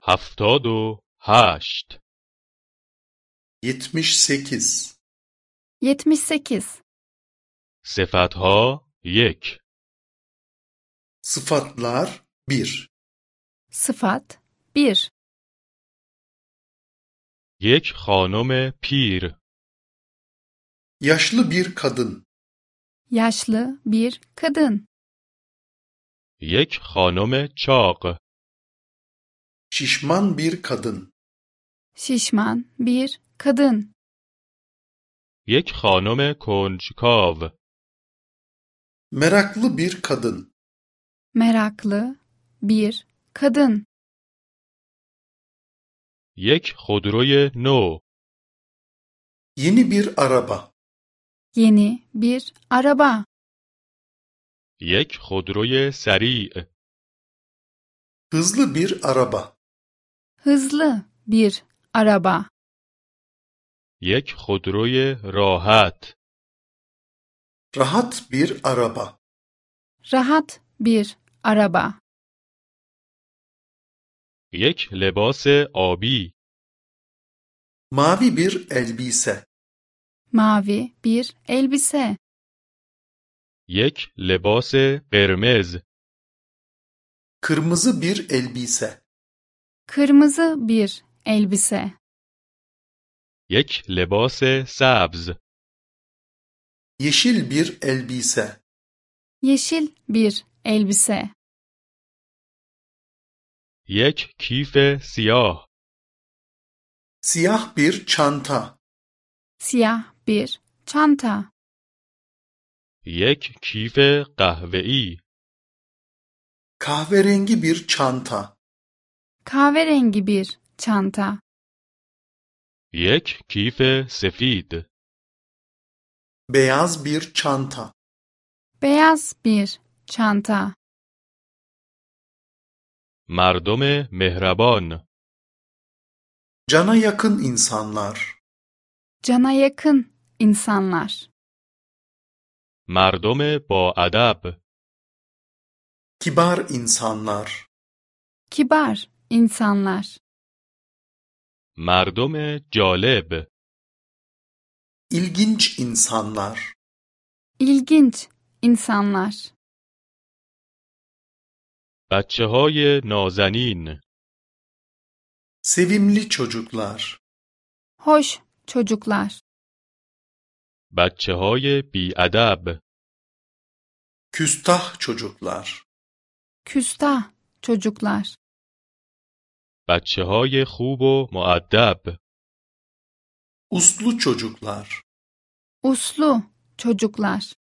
78 78 78. صفتها 1 Sıfatlar 1 Sıfat 1. یک خانم پیر Yaşlı bir kadın. Yaşlı bir kadın. یک خانم چاق Şişman bir kadın. Şişman bir kadın. یک خانم کنجکاو Meraklı bir kadın. Meraklı bir kadın. یک خودروی نو Yeni bir araba. Yeni bir araba. یک خودروی سریع Hızlı bir araba. Hızlı bir araba. یک خودروی راحت Rahat bir araba. Rahat bir araba. یک لباس آبی Mavi bir elbise. Mavi bir elbise. یک لباس قرمز Kırmızı bir elbise. Kırmızı bir elbise. یک لباس سبز Yeşil bir elbise. Yeşil bir elbise. یک کیف سیاه Siyah bir çanta. Siyah bir çanta. یک کیف قهوه‌ای Kahverengi bir çanta. Kahverengi bir çanta. یک کیف سفید Beyaz bir çanta. Beyaz bir çanta. مردم مهربان Cana yakın insanlar. Cana yakın insanlar. مردم با ادب Kibar insanlar. Kibar insanlar. مردم جالب İlginç insanlar. İlginç insanlar. بچه‌های نازنین Sevimli çocuklar. Hoş çocuklar. بچه‌های بی‌ادب Küstah çocuklar. Küstah çocuklar. بچه‌های خوب و مؤدب Uslu çocuklar. Uslu çocuklar.